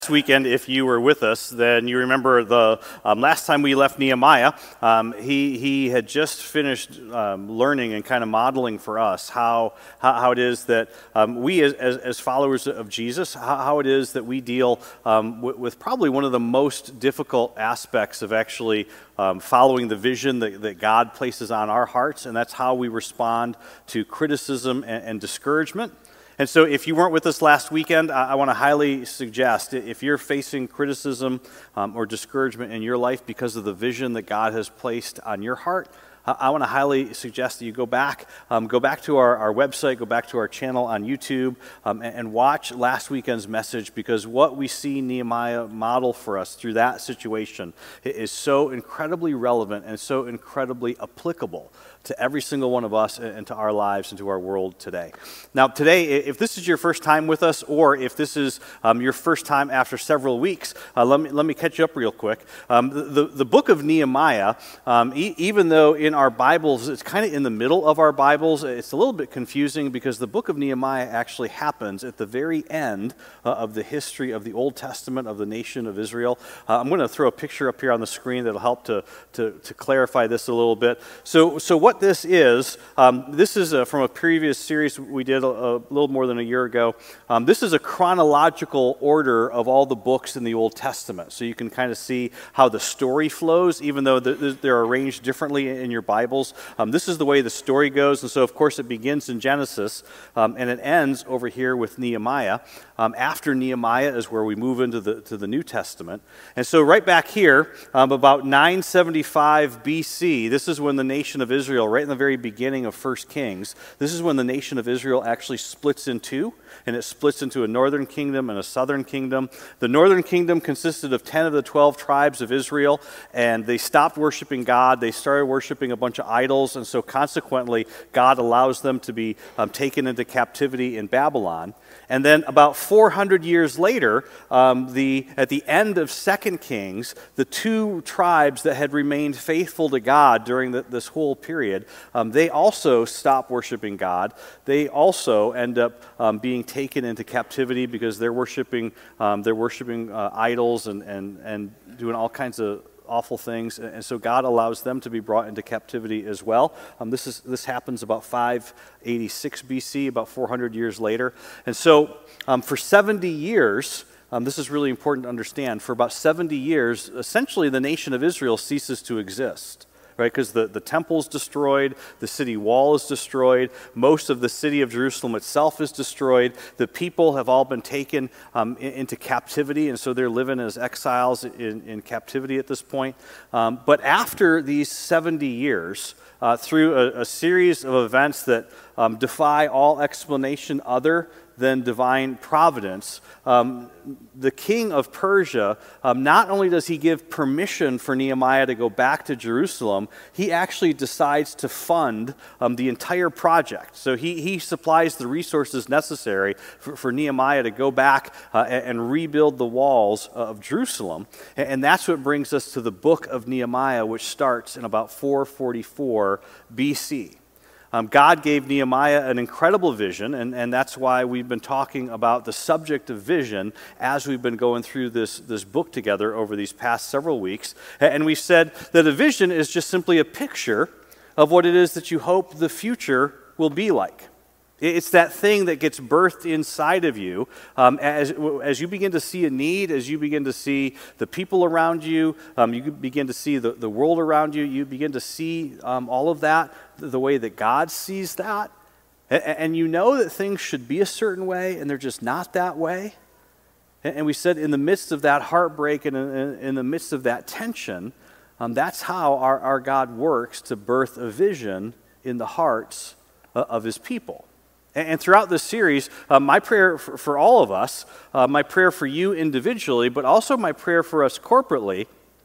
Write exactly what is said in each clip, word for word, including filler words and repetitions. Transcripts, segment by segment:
This weekend, if you were with us, then you remember the um, last time we left Nehemiah, um, he he had just finished um, learning and kind of modeling for us how how, how it is that um, we as, as, as followers of Jesus, how, how it is that we deal um, with, with probably one of the most difficult aspects of actually um, following the vision that, that God places on our hearts, and that's how we respond to criticism and, and discouragement. And so if you weren't with us last weekend, I, I want to highly suggest, if you're facing criticism um, or discouragement in your life because of the vision that God has placed on your heart, I, I want to highly suggest that you go back, um, go back to our, our website, go back to our channel on YouTube, um, and, and watch last weekend's message, because what we see Nehemiah model for us through that situation is so incredibly relevant and so incredibly applicable to every single one of us and to our lives and to our world today. Now, today, if this is your first time with us, or if this is um, your first time after several weeks, uh, let me let me catch you up real quick. Um, the, the book of Nehemiah, um, e- even though in our Bibles, it's kind of in the middle of our Bibles, it's a little bit confusing because the book of Nehemiah actually happens at the very end uh, of the history of the Old Testament of the nation of Israel. Uh, I'm going to throw a picture up here on the screen that'll help to, to, to clarify this a little bit. So, so what What this is, um, this is a, from a previous series we did a, a little more than a year ago. Um, this is a chronological order of all the books in the Old Testament. So you can kind of see how the story flows, even though the, they're arranged differently in your Bibles. Um, this is the way the story goes. And so, of course, it begins in Genesis, um, and it ends over here with Nehemiah. Um, after Nehemiah is where we move into the, to the New Testament. And so right back here, um, about nine seventy-five B C, this is when the nation of Israel, right in the very beginning of First Kings, this is when the nation of Israel actually splits in two, and it splits into a northern kingdom and a southern kingdom. The northern kingdom consisted of ten of the twelve tribes of Israel, and they stopped worshiping God. They started worshiping a bunch of idols, and so consequently, God allows them to be um, taken into captivity in Babylon. And then about four hundred years later, um, the at the end of Second Kings, the two tribes that had remained faithful to God during the, this whole period, um, they also stop worshiping God. They also end up um, being taken into captivity because they're worshiping um, they're worshiping uh, idols and, and and doing all kinds of awful things, and so God allows them to be brought into captivity as well. Um, this is this happens about five eighty-six B C, about four hundred years later. And so um, for seventy years, um, this is really important to understand, for about seventy years, essentially the nation of Israel ceases to exist. Right, because the, the temple's destroyed, the city wall is destroyed, most of the city of Jerusalem itself is destroyed, the people have all been taken um, in, into captivity, and so they're living as exiles in, in captivity at this point. Um, but after these seventy years, uh, through a, a series of events that um, defy all explanation other than divine providence, um, the king of Persia, um, not only does he give permission for Nehemiah to go back to Jerusalem, he actually decides to fund um, the entire project. So he, he supplies the resources necessary for, for Nehemiah to go back uh, and, and rebuild the walls of Jerusalem. And, and that's what brings us to the book of Nehemiah, which starts in about four forty-four B C. Um, God gave Nehemiah an incredible vision, and, and that's why we've been talking about the subject of vision as we've been going through this, this book together over these past several weeks. And we've said that a vision is just simply a picture of what it is that you hope the future will be like. It's that thing that gets birthed inside of you um, as, as you begin to see a need, as you begin to see the people around you, um, you begin to see the, the world around you, you begin to see um, all of that the way that God sees that. And, and you know that things should be a certain way, and they're just not that way. And, and we said in the midst of that heartbreak and in, in the midst of that tension, um, that's how our, our God works to birth a vision in the hearts of his people. And throughout this series, uh, my prayer for, for all of us, uh, my prayer for you individually, but also my prayer for us corporately,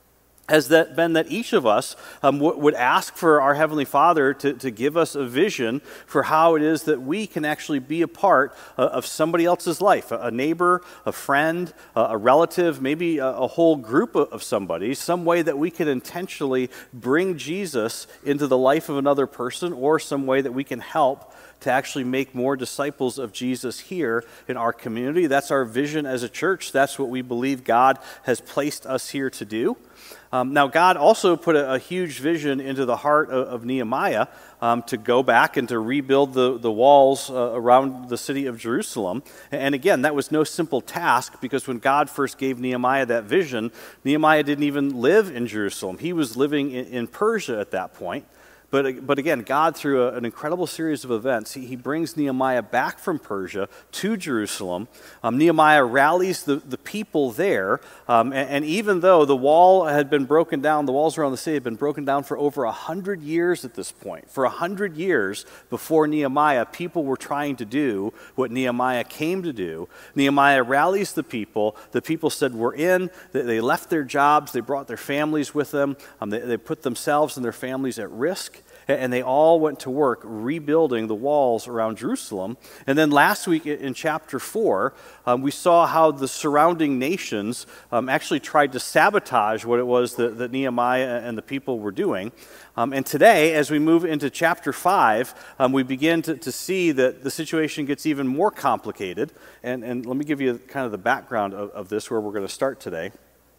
has that been that each of us um, w- would ask for our Heavenly Father to, to give us a vision for how it is that we can actually be a part uh, of somebody else's life, a, a neighbor, a friend, uh, a relative, maybe a, a whole group of, of somebody, some way that we can intentionally bring Jesus into the life of another person, or some way that we can help to actually make more disciples of Jesus here in our community. That's our vision as a church. That's what we believe God has placed us here to do. Um, now, God also put a, a huge vision into the heart of, of Nehemiah um, to go back and to rebuild the, the walls uh, around the city of Jerusalem. And again, that was no simple task, because when God first gave Nehemiah that vision, Nehemiah didn't even live in Jerusalem. He was living in, in Persia at that point. But, but again, God, through a, an incredible series of events, he, he brings Nehemiah back from Persia to Jerusalem. Um, Nehemiah rallies the, the people there, um, and, and even though the wall had been broken down, the walls around the city had been broken down for over a hundred years at this point. For a hundred years before Nehemiah, people were trying to do what Nehemiah came to do. Nehemiah rallies the people. The people said, we're in. They, they left their jobs. They brought their families with them. Um, they, they put themselves and their families at risk. And they all went to work rebuilding the walls around Jerusalem. And then last week in chapter four, um, we saw how the surrounding nations um, actually tried to sabotage what it was that, that Nehemiah and the people were doing. Um, and today, as we move into chapter five, um, we begin to, to see that the situation gets even more complicated. And, and let me give you kind of the background of, of this, where we're going to start today.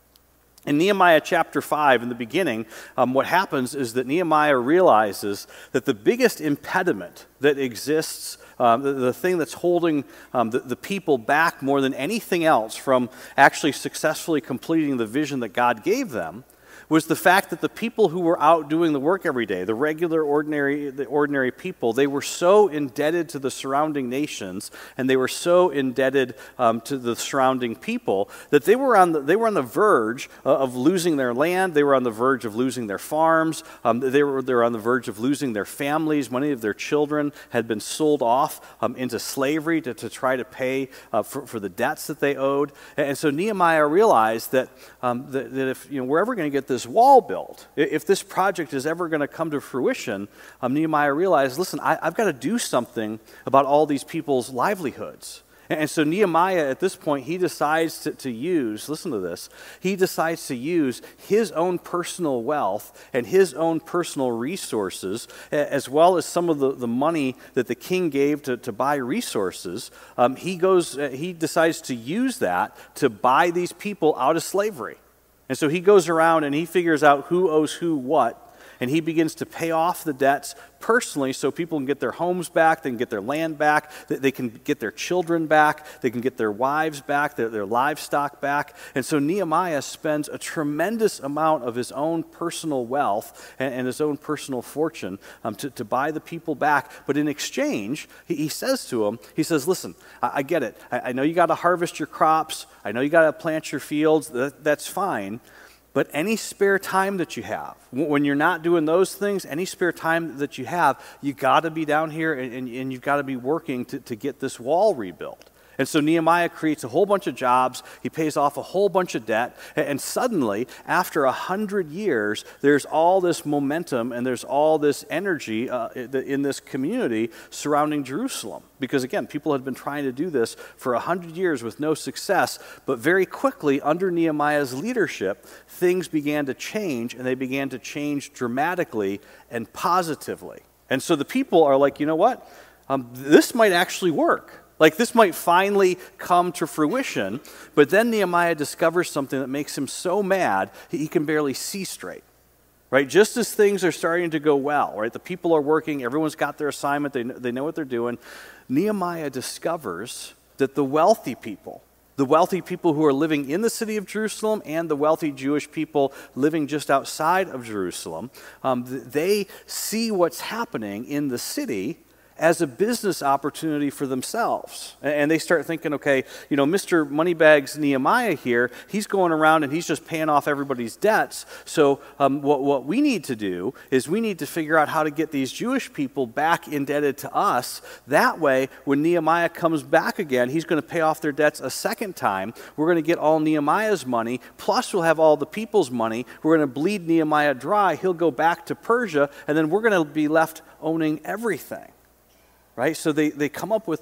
In Nehemiah chapter five, in the beginning, um, what happens is that Nehemiah realizes that the biggest impediment that exists, um, the, the thing that's holding um, the, the people back more than anything else from actually successfully completing the vision that God gave them, was the fact that the people who were out doing the work every day, the regular, ordinary, the ordinary people, they were so indebted to the surrounding nations, and they were so indebted um, to the surrounding people, that they were on the, they were on the verge of losing their land. They were on the verge of losing their farms. Um, they were they were on the verge of losing their families. Many of their children had been sold off um, into slavery to, to try to pay uh, for, for the debts that they owed. And so Nehemiah realized that um, that, that if you know we're ever going to get this wall built, if this project is ever going to come to fruition, um, Nehemiah realized, listen, I, I've got to do something about all these people's livelihoods. And, and so Nehemiah, at this point, he decides to, to use, listen to this, he decides to use his own personal wealth and his own personal resources, as well as some of the, the money that the king gave to, to buy resources. Um, he goes, uh, he decides to use that to buy these people out of slavery. And so he goes around and he figures out who owes who what, and he begins to pay off the debts personally so people can get their homes back, they can get their land back, they can get their children back, they can get their wives back, their, their livestock back. And so Nehemiah spends a tremendous amount of his own personal wealth and, and his own personal fortune um, to, to buy the people back. But in exchange, he, he says to them, he says, listen, I, I get it. I, I know you got to harvest your crops. I know you got to plant your fields. That, that's fine. But any spare time that you have, when you're not doing those things, any spare time that you have, you got to be down here and, and, and you've got to be working to, to get this wall rebuilt. And so Nehemiah creates a whole bunch of jobs, he pays off a whole bunch of debt, and suddenly, after a hundred years, there's all this momentum and there's all this energy uh, in this community surrounding Jerusalem. Because again, people had been trying to do this for a hundred years with no success, but very quickly, under Nehemiah's leadership, things began to change, and they began to change dramatically and positively. And so the people are like, you know what? Um, this might actually work. Like, this might finally come to fruition, but then Nehemiah discovers something that makes him so mad he can barely see straight, right? Just as things are starting to go well, right? The people are working, everyone's got their assignment, they, they know what they're doing. Nehemiah discovers that the wealthy people, the wealthy people who are living in the city of Jerusalem and the wealthy Jewish people living just outside of Jerusalem, um, they see what's happening in the city as a business opportunity for themselves. And they start thinking, okay, you know, Mister Moneybags Nehemiah here, he's going around and he's just paying off everybody's debts. So um, what, what we need to do is we need to figure out how to get these Jewish people back indebted to us. That way, when Nehemiah comes back again, he's going to pay off their debts a second time. We're going to get all Nehemiah's money, plus we'll have all the people's money. We're going to bleed Nehemiah dry. He'll go back to Persia, and then we're going to be left owning everything. Right? So they, they come up with this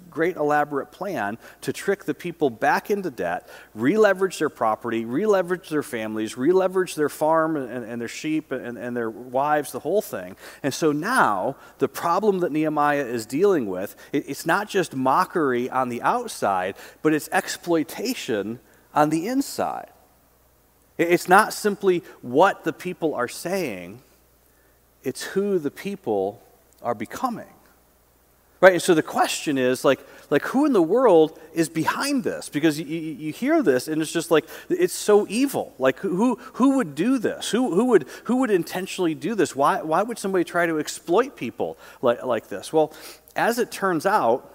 great elaborate plan to trick the people back into debt, re-leverage their property, re-leverage their families, re-leverage their farm and, and their sheep and, and their wives, the whole thing. And so now the problem that Nehemiah is dealing with, it, it's not just mockery on the outside, but it's exploitation on the inside. It's not simply what the people are saying, it's who the people are becoming. Right? And so the question is, like, like who in the world is behind this? Because you, you hear this and it's just like, it's so evil. Like, who who would do this? Who who would who would intentionally do this? Why why would somebody try to exploit people like, like this? Well, as it turns out,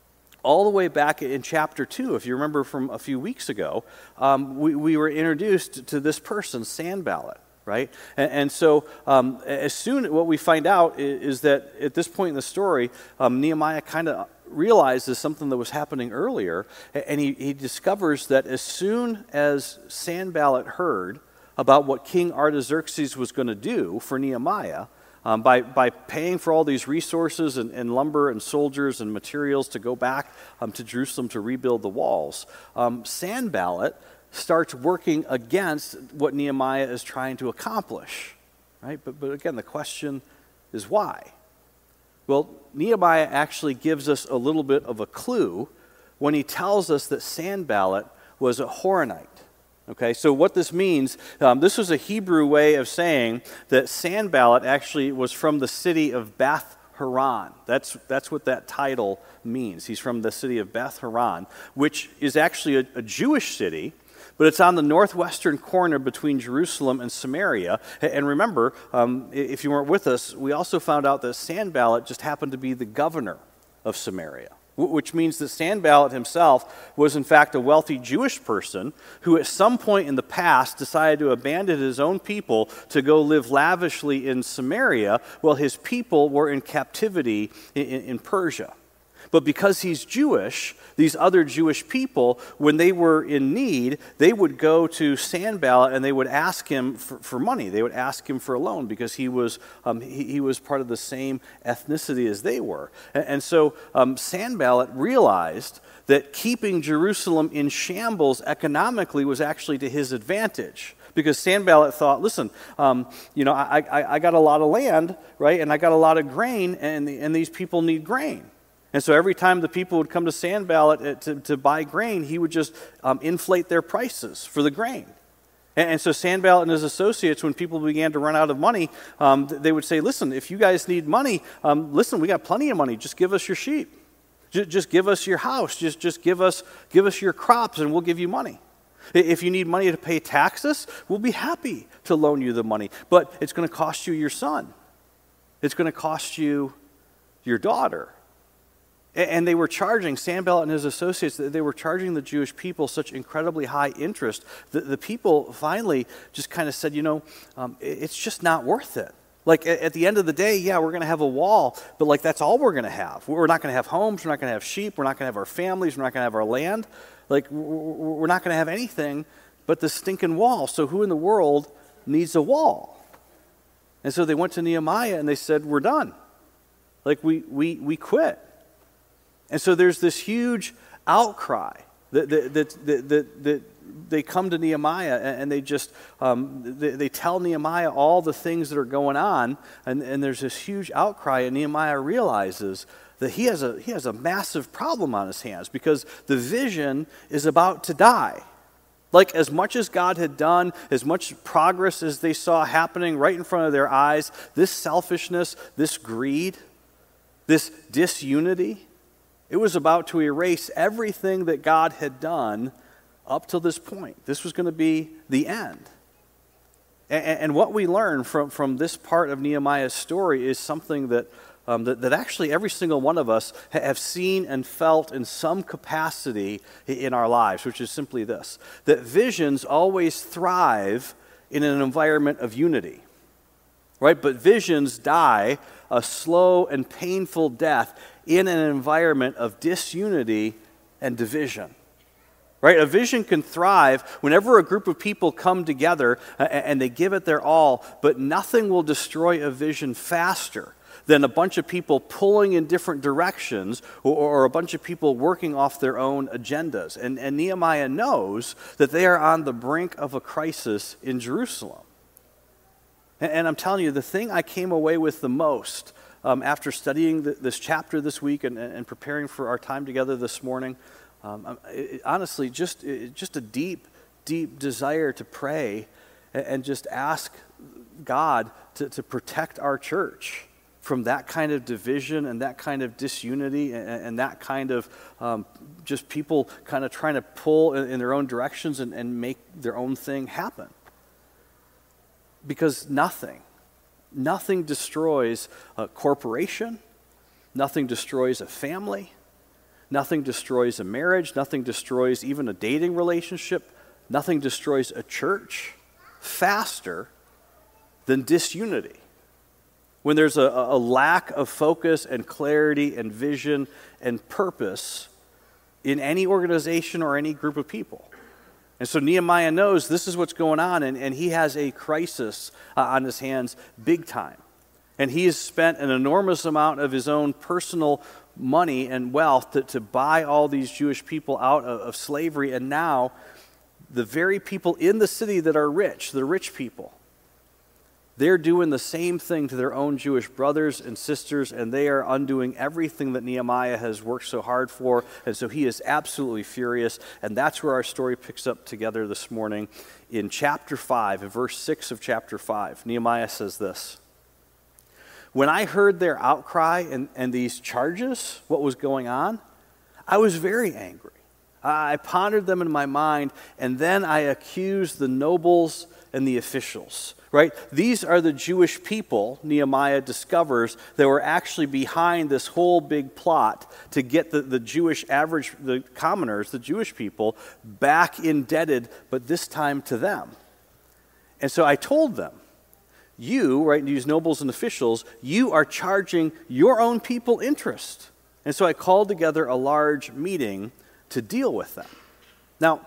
all the way back in chapter two, if you remember from a few weeks ago, um, we, we were introduced to this person, Sanballat, right? And, and so um, as soon, what we find out is, is that at this point in the story, um, Nehemiah kind of realizes something that was happening earlier, and he, he discovers that as soon as Sanballat heard about what King Artaxerxes was going to do for Nehemiah, Um, by, by paying for all these resources and, and lumber and soldiers and materials to go back um, to Jerusalem to rebuild the walls, um, Sanballat starts working against what Nehemiah is trying to accomplish. Right? But, but again, the question is why? Well, Nehemiah actually gives us a little bit of a clue when he tells us that Sanballat was a Horonite. Okay, so what this means, um, this was a Hebrew way of saying that Sanballat actually was from the city of Beth Horon. That's, that's what that title means. He's from the city of Beth Horon, which is actually a, a Jewish city, but it's on the northwestern corner between Jerusalem and Samaria. And remember, um, if you weren't with us, we also found out that Sanballat just happened to be the governor of Samaria, which means that Sanballat himself was in fact a wealthy Jewish person who at some point in the past decided to abandon his own people to go live lavishly in Samaria while his people were in captivity in, in, in Persia. But because he's Jewish, these other Jewish people, when they were in need, they would go to Sanballat and they would ask him for, for money. They would ask him for a loan because he was um, he, he was part of the same ethnicity as they were. And, and so um, Sanballat realized that keeping Jerusalem in shambles economically was actually to his advantage. Because Sanballat thought, listen, um, you know, I, I, I got a lot of land, right, and I got a lot of grain, and, the, and these people need grain. And so every time the people would come to Sanballat to, to buy grain, he would just um, inflate their prices for the grain. And, and so Sanballat and his associates, when people began to run out of money, um, they would say, listen, if you guys need money, um, listen, we got plenty of money. Just give us your sheep. Just, just give us your house. Just, just give us, give us your crops, and we'll give you money. If you need money to pay taxes, we'll be happy to loan you the money. But it's going to cost you your son. It's going to cost you your daughter. And they were charging, Sanballat and his associates, they were charging the Jewish people such incredibly high interest that the people finally just kind of said, you know, um, it's just not worth it. Like, at the end of the day, yeah, we're going to have a wall, but like that's all we're going to have. We're not going to have homes, we're not going to have sheep, we're not going to have our families, we're not going to have our land. Like, we're not going to have anything but the stinking wall. So who in the world needs a wall? And so they went to Nehemiah and they said, we're done. Like, we we we quit. And so there's this huge outcry that, that, that, that, that, that they come to Nehemiah and they just, um, they, they tell Nehemiah all the things that are going on, and, and there's this huge outcry, and Nehemiah realizes that he has a he has a massive problem on his hands because the vision is about to die. Like, as much as God had done, as much progress as they saw happening right in front of their eyes, this selfishness, this greed, this disunity, it was about to erase everything that God had done up till this point. This was going to be the end. And, and what we learn from, from this part of Nehemiah's story is something that, um, that, that actually every single one of us have seen and felt in some capacity in our lives, which is simply this, that visions always thrive in an environment of unity. Right? But visions die a slow and painful death in an environment of disunity and division. Right? A vision can thrive whenever a group of people come together and they give it their all, but nothing will destroy a vision faster than a bunch of people pulling in different directions or, or a bunch of people working off their own agendas. And, and Nehemiah knows that they are on the brink of a crisis in Jerusalem. And, and I'm telling you, the thing I came away with the most um, after studying the, this chapter this week and, and preparing for our time together this morning, um, it, honestly, just, it, just a deep, deep desire to pray and, and just ask God to, to protect our church from that kind of division and that kind of disunity and, and that kind of um, just people kind of trying to pull in, in their own directions and, and make their own thing happen. Because nothing, nothing destroys a corporation, nothing destroys a family, nothing destroys a marriage, nothing destroys even a dating relationship, nothing destroys a church faster than disunity. When there's a, a lack of focus and clarity and vision and purpose in any organization or any group of people. And so Nehemiah knows this is what's going on, and, and he has a crisis uh, on his hands big time. And he has spent an enormous amount of his own personal money and wealth to, to buy all these Jewish people out of, of slavery, and now the very people in the city that are rich, the rich people, they're doing the same thing to their own Jewish brothers and sisters, and they are undoing everything that Nehemiah has worked so hard for. And so he is absolutely furious. And that's where our story picks up together this morning in chapter five, in verse six of chapter five. Nehemiah says this: "When I heard their outcry and, and these charges, what was going on, I was very angry. I pondered them in my mind, and then I accused the nobles and the officials." Right? These are the Jewish people, Nehemiah discovers, that were actually behind this whole big plot to get the, the Jewish average, the commoners, the Jewish people, back indebted, but this time to them. And so I told them, you, right, these nobles and officials, you are charging your own people interest. And so I called together a large meeting to deal with them. Now,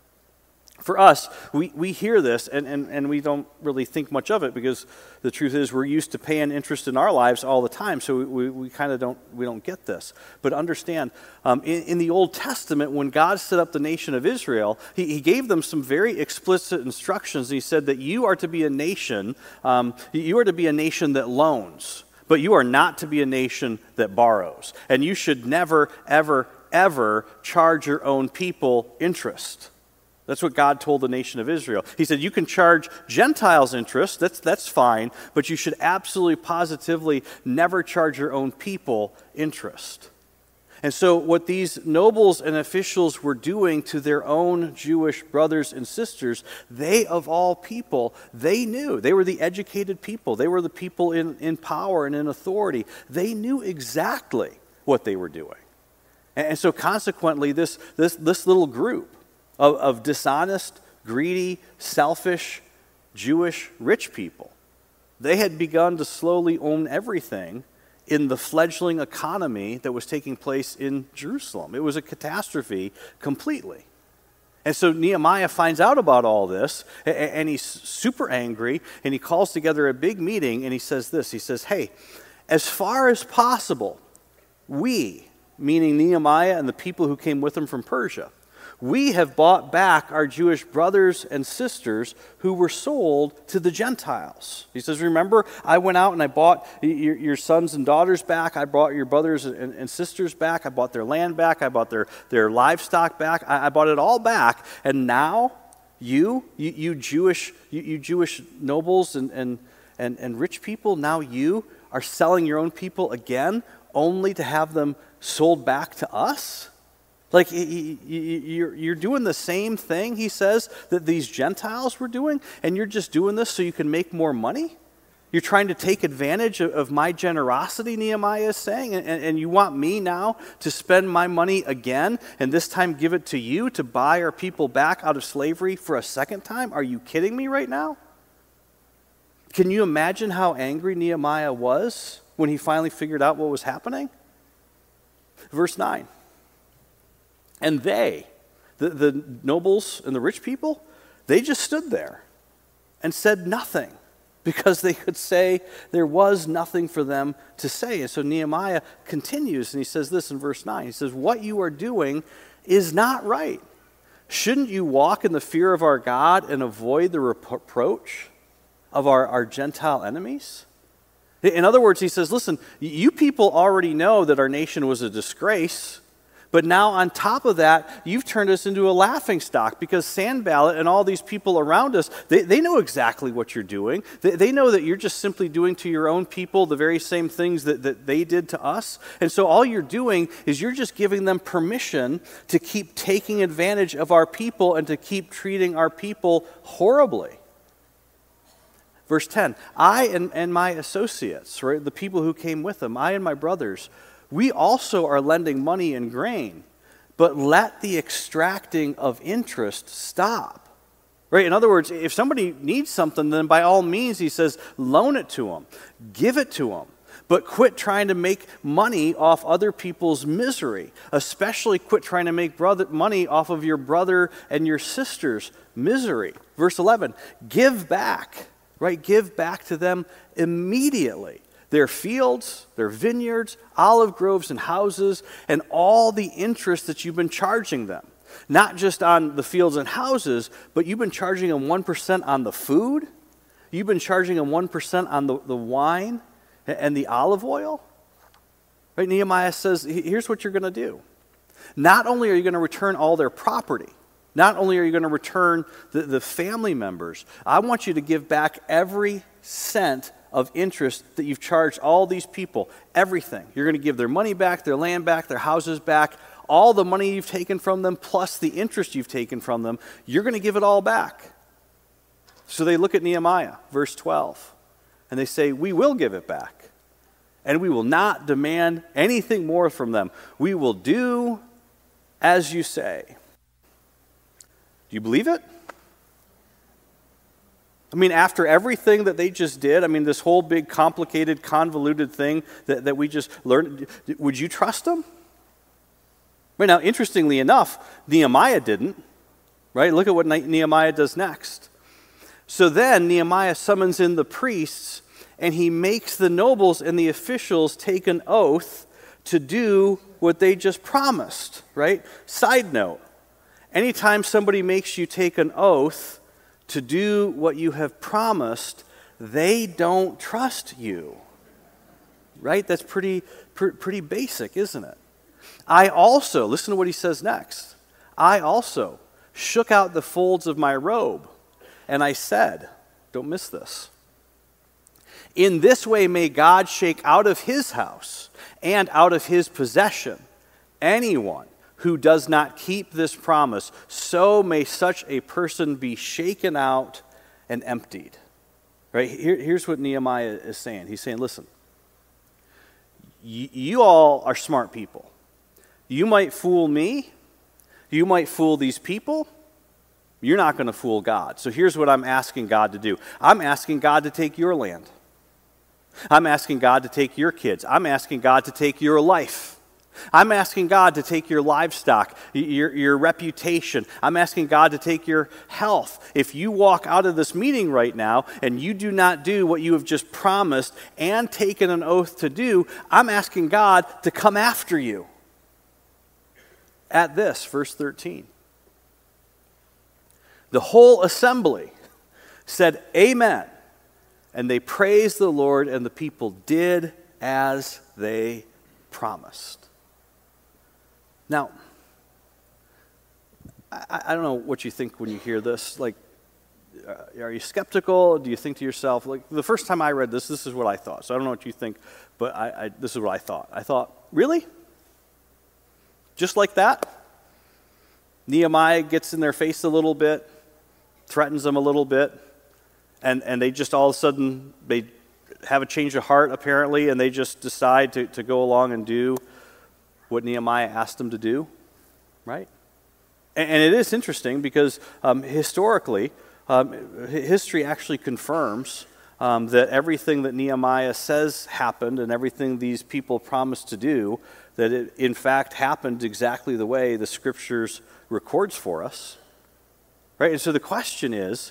for us, we, we hear this and, and, and we don't really think much of it because the truth is we're used to paying interest in our lives all the time, so we, we, we kind of don't we don't get this. But understand, um, in, in the Old Testament, when God set up the nation of Israel, he, he gave them some very explicit instructions. He said that you are to be a nation, um, you are to be a nation that loans, but you are not to be a nation that borrows. And you should never, ever, ever charge your own people interest. That's what God told the nation of Israel. He said, you can charge Gentiles interest, that's, that's fine, but you should absolutely, positively never charge your own people interest. And so what these nobles and officials were doing to their own Jewish brothers and sisters, they of all people, they knew. They were the educated people. They were the people in, in power and in authority. They knew exactly what they were doing. And, and so consequently, this, this, this little group Of, of dishonest, greedy, selfish, Jewish rich people, they had begun to slowly own everything in the fledgling economy that was taking place in Jerusalem. It was a catastrophe completely. And so Nehemiah finds out about all this, and, and he's super angry, and he calls together a big meeting, and he says this, he says, hey, as far as possible, we, meaning Nehemiah and the people who came with him from Persia, we have bought back our Jewish brothers and sisters who were sold to the Gentiles. He says, remember, I went out and I bought your, your sons and daughters back. I brought your brothers and, and sisters back. I bought their land back. I bought their, their livestock back. I, I bought it all back. And now you, you, you Jewish you, you Jewish nobles and, and, and, and rich people, now you are selling your own people again only to have them sold back to us? Like, you're doing the same thing, he says, that these Gentiles were doing, and you're just doing this so you can make more money? You're trying to take advantage of my generosity, Nehemiah is saying, and, and you want me now to spend my money again, and this time give it to you to buy our people back out of slavery for a second time? Are you kidding me right now? Can you imagine how angry Nehemiah was when he finally figured out what was happening? Verse nine. And they, the, the nobles and the rich people, they just stood there and said nothing. because they could say there was nothing for them to say. And so Nehemiah continues, and he says this in verse nine. He says, what you are doing is not right. Shouldn't you walk in the fear of our God and avoid the reproach of our, our Gentile enemies? In other words, he says, listen, you people already know that our nation was a disgrace, but now on top of that, you've turned us into a laughingstock because Sanballat and all these people around us, they, they know exactly what you're doing. They, they know that you're just simply doing to your own people the very same things that, that they did to us. And so all you're doing is you're just giving them permission to keep taking advantage of our people and to keep treating our people horribly. Verse ten, I and, and my associates, right, the people who came with them, I and my brothers, we also are lending money and grain, but let the extracting of interest stop. Right? In other words, if somebody needs something, then by all means, he says, loan it to them, give it to them, but quit trying to make money off other people's misery, especially quit trying to make brother, money off of your brother and your sister's misery. Verse eleven, give back. Right, give back to them immediately their fields, their vineyards, olive groves, and houses, and all the interest that you've been charging them. Not just on the fields and houses, but you've been charging them one percent on the food. You've been charging them one percent on the, the wine and the olive oil. Right, Nehemiah says, here's what you're going to do. Not only are you going to return all their property, not only are you going to return the, the family members, I want you to give back every cent of interest that you've charged all these people. Everything. You're going to give their money back, their land back, their houses back, all the money you've taken from them, plus the interest you've taken from them. You're going to give it all back. So they look at Nehemiah, verse twelve, and they say, we will give it back, and we will not demand anything more from them. We will do as you say. Do you believe it? I mean, after everything that they just did, I mean, this whole big, complicated, convoluted thing that, that we just learned, would you trust them? Right now, interestingly enough, Nehemiah didn't. Right? Look at what Nehemiah does next. So then Nehemiah summons in the priests, and he makes the nobles and the officials take an oath to do what they just promised. Right? Side note. Anytime somebody makes you take an oath to do what you have promised, they don't trust you. Right? That's pretty, pr- pretty basic, isn't it? I also, listen to what he says next. I also shook out the folds of my robe, and I said, don't miss this, in this way may God shake out of his house and out of his possession anyone who does not keep this promise, so may such a person be shaken out and emptied. Right? Here, here's what Nehemiah is saying. He's saying, listen, y- you all are smart people. You might fool me. You might fool these people. You're not going to fool God. So here's what I'm asking God to do. I'm asking God to take your land. I'm asking God to take your kids. I'm asking God to take your life. I'm asking God to take your livestock, your, your reputation. I'm asking God to take your health. If you walk out of this meeting right now and you do not do what you have just promised and taken an oath to do, I'm asking God to come after you. At this, verse thirteen. The whole assembly said, Amen. And they praised the Lord, and the people did as they promised. Now, I, I don't know what you think when you hear this. Like, uh, are you skeptical? Do you think to yourself, like, the first time I read this, this is what I thought. So I don't know what you think, but I, I, this is what I thought. I thought, really? Just like that? Nehemiah gets in their face a little bit, threatens them a little bit, and, and they just all of a sudden, they have a change of heart apparently, and they just decide to, to go along and do what Nehemiah asked them to do, right? And, and it is interesting because um, historically, um, history actually confirms um, that everything that Nehemiah says happened and everything these people promised to do, that it in fact happened exactly the way the Scriptures records for us, right? And so the question is,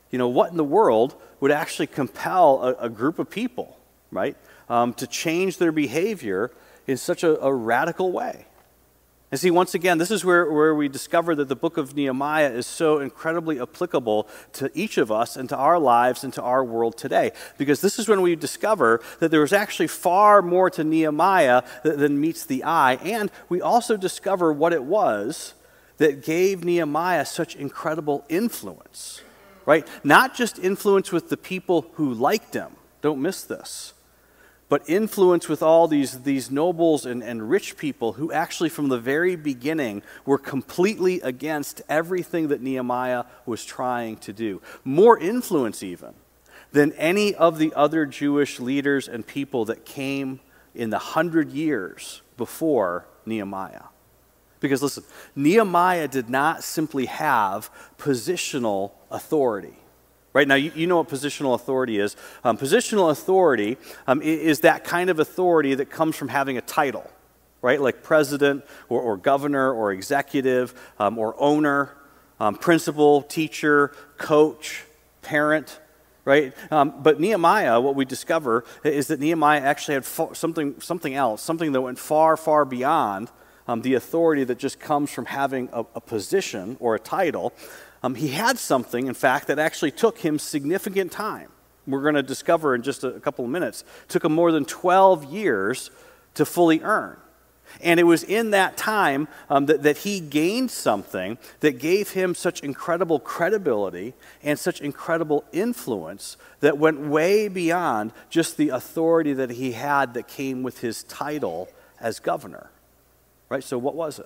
You know, what in the world would actually compel a, a group of people, right, um, to change their behavior in such a, a radical way? And see, once again, this is where, where we discover that the book of Nehemiah is so incredibly applicable to each of us and to our lives and to our world today. Because this is when we discover that there was actually far more to Nehemiah than, than meets the eye. And we also discover what it was that gave Nehemiah such incredible influence, right? Not just influence with the people who liked him. Don't miss this. But influence with all these, these nobles and, and rich people who actually from the very beginning were completely against everything that Nehemiah was trying to do. More influence even than any of the other Jewish leaders and people that came in the hundred years before Nehemiah. Because listen, Nehemiah did not simply have positional authority. Right now, you, you know what positional authority is. Um, positional authority um, is that kind of authority that comes from having a title, right? Like president or, or governor or executive um, or owner, um, principal, teacher, coach, parent, right? Um, but Nehemiah, what we discover is that Nehemiah actually had fo- something, something else, something that went far, far beyond um, the authority that just comes from having a, a position or a title. Um, he had something, in fact, that actually took him significant time. We're going to discover in just a, a couple of minutes. It took him more than twelve years to fully earn. And it was in that time um, that, that he gained something that gave him such incredible credibility and such incredible influence that went way beyond just the authority that he had that came with his title as governor. Right? So what was it?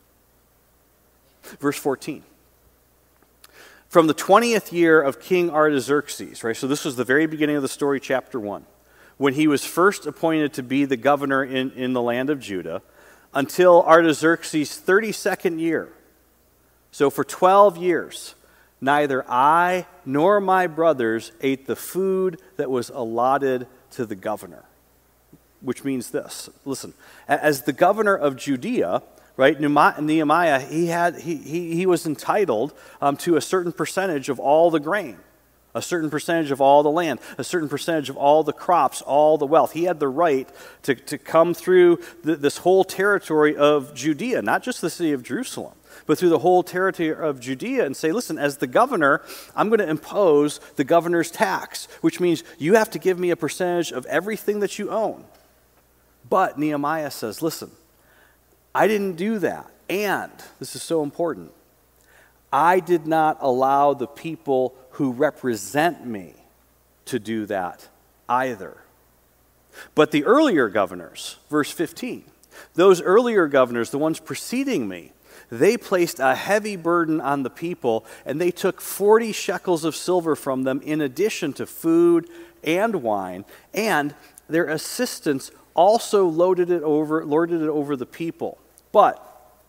Verse fourteen. From the twentieth year of King Artaxerxes, right? So this was the very beginning of the story, chapter one, when he was first appointed to be the governor in, in the land of Judah, until Artaxerxes' thirty-second year. So for twelve years, neither I nor my brothers ate the food that was allotted to the governor. Which means this. Listen, as the governor of Judea, right, Nehemiah, he had he he, he was entitled um, to a certain percentage of all the grain, a certain percentage of all the land, a certain percentage of all the crops, all the wealth. He had the right to, to come through the, this whole territory of Judea, not just the city of Jerusalem, but through the whole territory of Judea and say, listen, as the governor, I'm going to impose the governor's tax, which means you have to give me a percentage of everything that you own. But Nehemiah says, listen, I didn't do that. And, this is so important, I did not allow the people who represent me to do that either. But the earlier governors, verse fifteen, those earlier governors, the ones preceding me, they placed a heavy burden on the people, and they took forty shekels of silver from them in addition to food and wine, and their assistants also loaded it over, lorded it over the people. But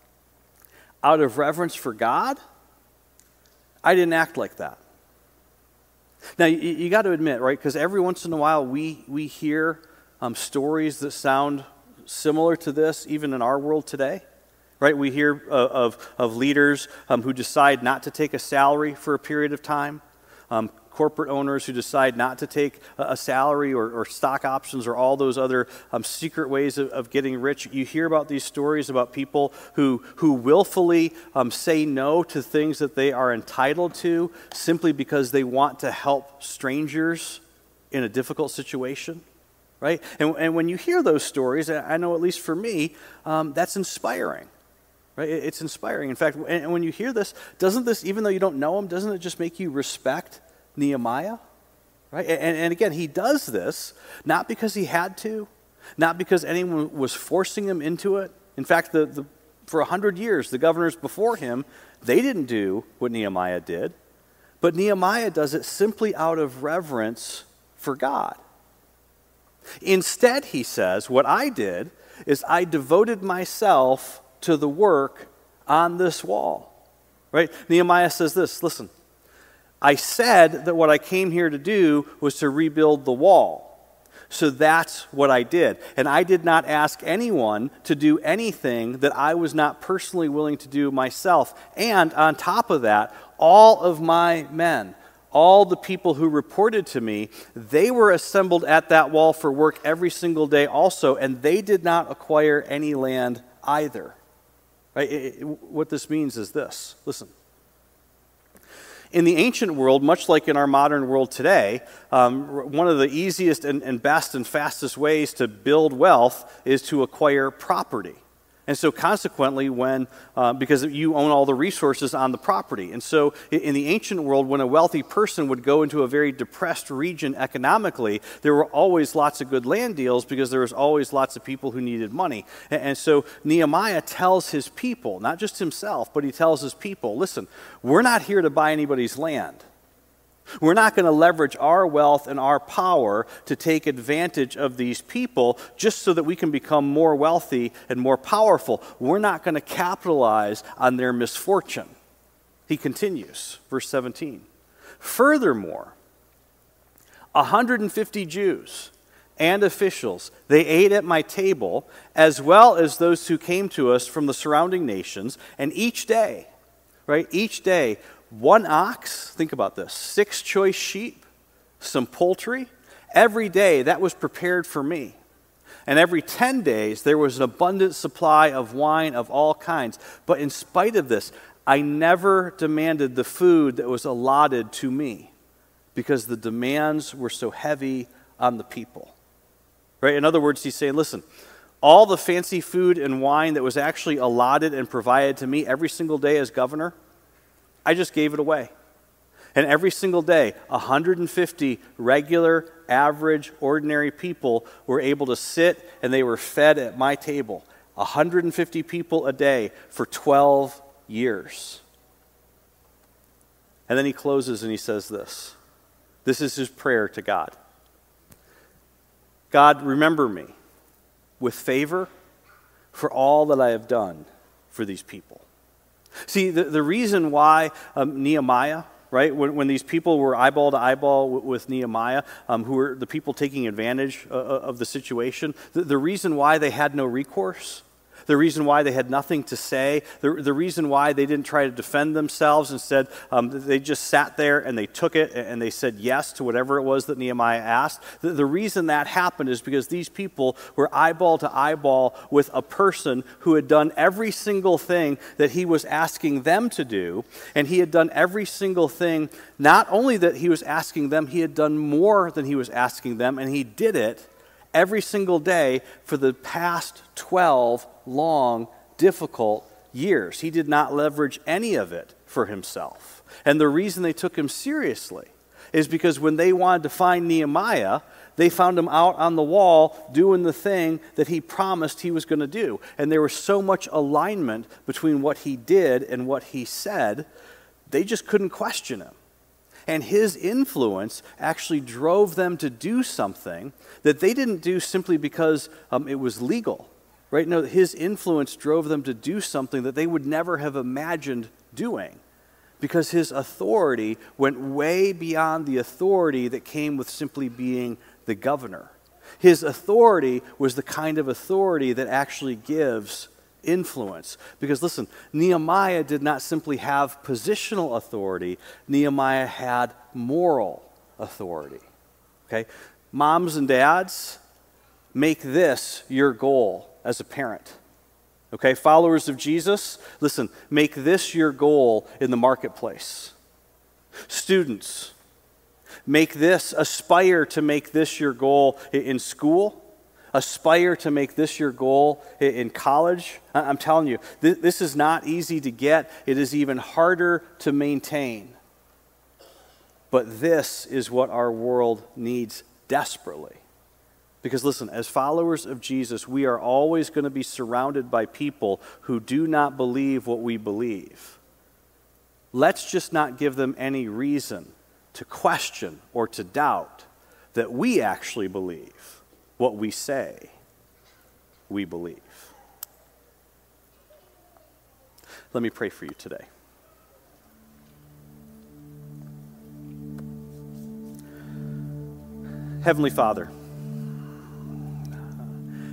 out of reverence for God, I didn't act like that. Now, you, you got to admit, right, because every once in a while we, we hear um, stories that sound similar to this, even in our world today. Right? We hear uh, of, of leaders um, who decide not to take a salary for a period of time. Um, corporate owners who decide not to take a salary or, or stock options or all those other um, secret ways of, of getting rich. You hear about these stories about people who, who willfully um, say no to things that they are entitled to simply because they want to help strangers in a difficult situation, right? And, and when you hear those stories, I know at least for me, um, that's inspiring. Right? It's inspiring. In fact, and when you hear this, doesn't this, even though you don't know him, doesn't it just make you respect Nehemiah? Right? And, and again, he does this not because he had to, not because anyone was forcing him into it. In fact, the, the, for a hundred years, the governors before him, they didn't do what Nehemiah did. But Nehemiah does it simply out of reverence for God. Instead, he says, what I did is I devoted myself to the work on this wall. Right? Nehemiah says this, listen, I said that what I came here to do was to rebuild the wall. So that's what I did. And I did not ask anyone to do anything that I was not personally willing to do myself. And on top of that, all of my men, all the people who reported to me, they were assembled at that wall for work every single day also, and they did not acquire any land either. Right? It, it, what this means is this. Listen. In the ancient world, much like in our modern world today, um, one of the easiest and, and best and fastest ways to build wealth is to acquire property. And so consequently, when uh, because you own all the resources on the property. And so in the ancient world, when a wealthy person would go into a very depressed region economically, there were always lots of good land deals because there was always lots of people who needed money. And, and so Nehemiah tells his people, not just himself, but he tells his people, listen, we're not here to buy anybody's land. We're not going to leverage our wealth and our power to take advantage of these people just so that we can become more wealthy and more powerful. We're not going to capitalize on their misfortune. He continues, verse seventeen. Furthermore, one hundred fifty Jews and officials, they ate at my table, as well as those who came to us from the surrounding nations, and each day, right, each day, one ox, think about this, six choice sheep, some poultry. Every day that was prepared for me. And every ten days there was an abundant supply of wine of all kinds. But in spite of this, I never demanded the food that was allotted to me because the demands were so heavy on the people. Right? In other words, he's saying, listen, all the fancy food and wine that was actually allotted and provided to me every single day as governor, I just gave it away. And every single day, one hundred fifty regular, average, ordinary people were able to sit and they were fed at my table. one hundred fifty people a day for twelve years. And then he closes and he says this. This is his prayer to God. God, remember me with favor for all that I have done for these people. See, the, the reason why um, Nehemiah, right, when, when these people were eyeball to eyeball with, with Nehemiah, um, who were the people taking advantage uh, of the situation, the, the reason why they had no recourse, the reason why they had nothing to say, the, the reason why they didn't try to defend themselves, instead um, they just sat there and they took it and they said yes to whatever it was that Nehemiah asked. The, the reason that happened is because these people were eyeball to eyeball with a person who had done every single thing that he was asking them to do, and he had done every single thing, not only that he was asking them, he had done more than he was asking them, and he did it every single day for the past twelve long, difficult years. He did not leverage any of it for himself. And the reason they took him seriously is because when they wanted to find Nehemiah, they found him out on the wall doing the thing that he promised he was going to do. And there was so much alignment between what he did and what he said, they just couldn't question him. And his influence actually drove them to do something that they didn't do simply because um, it was legal. Right? No, his influence drove them to do something that they would never have imagined doing, because his authority went way beyond the authority that came with simply being the governor. His authority was the kind of authority that actually gives influence. Because listen, Nehemiah did not simply have positional authority, Nehemiah had moral authority. Okay? Moms and dads, make this your goal as a parent. Okay, followers of Jesus, listen, make this your goal in the marketplace. Students, make this, aspire to make this your goal in school. Aspire to make this your goal in college. I'm telling you, this is not easy to get. It is even harder to maintain. But this is what our world needs desperately. Because listen, as followers of Jesus, we are always going to be surrounded by people who do not believe what we believe. Let's just not give them any reason to question or to doubt that we actually believe what we say we believe. Let me pray for you today. Heavenly Father,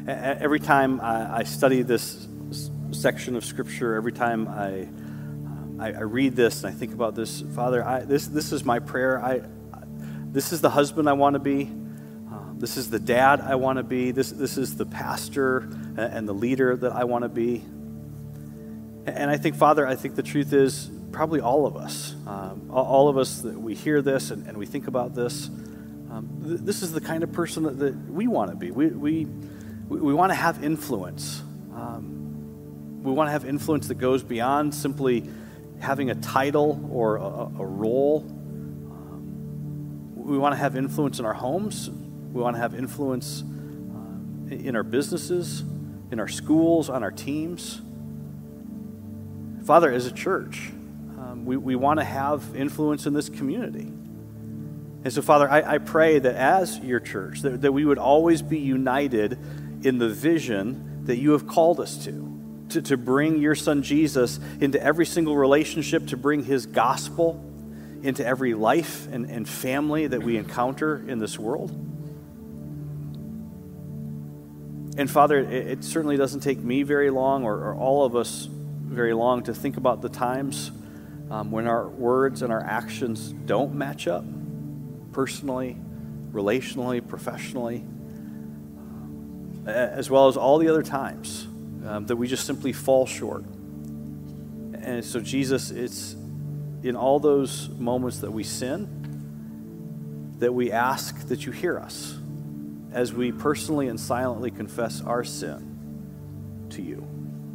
every time I study this section of Scripture, every time I I, I read this and I think about this, Father, I, this, this is my prayer. I, I, this is the husband I want to be. Uh, this is the dad I want to be. This, this is the pastor and, and the leader that I want to be. And I think, Father, I think the truth is probably all of us, um, all of us, that we hear this and, and we think about this. Um, th- this is the kind of person that, that we want to be. We, we, we want to have influence. Um, we want to have influence that goes beyond simply having a title or a, a role. Um, we want to have influence in our homes. We want to have influence uh, in our businesses, in our schools, on our teams. Father, as a church, um, we, we want to have influence in this community. And so, Father, I, I pray that as your church, that, that we would always be united in the vision that you have called us to, to, to bring your son Jesus into every single relationship, to bring his gospel into every life and, and family that we encounter in this world. And Father, it, it certainly doesn't take me very long, or, or all of us very long, to think about the times um, when our words and our actions don't match up, personally, relationally, professionally, as well as all the other times um, that we just simply fall short. And so, Jesus, it's in all those moments that we sin that we ask that you hear us as we personally and silently confess our sin to you.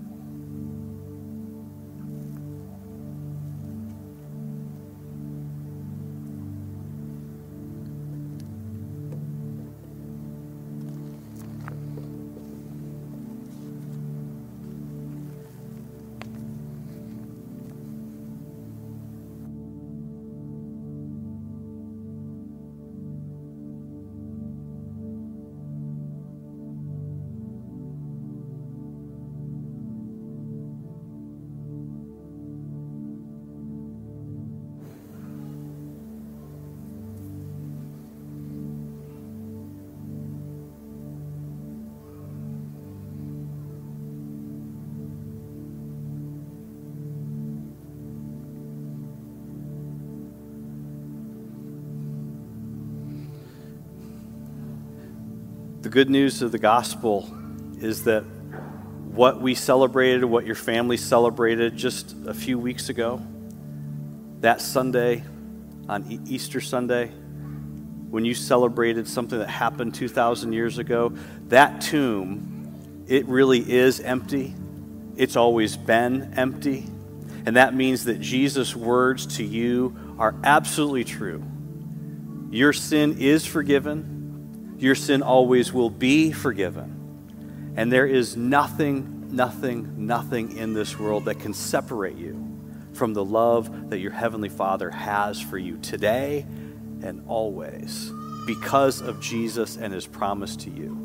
The good news of the gospel is that what we celebrated, what your family celebrated just a few weeks ago, that Sunday, on e- Easter Sunday, when you celebrated something that happened two thousand years ago, that tomb, it really is empty. It's always been empty. And that means that Jesus' words to you are absolutely true. Your sin is forgiven. Your sin always will be forgiven. And there is nothing, nothing, nothing in this world that can separate you from the love that your Heavenly Father has for you today and always, because of Jesus and his promise to you.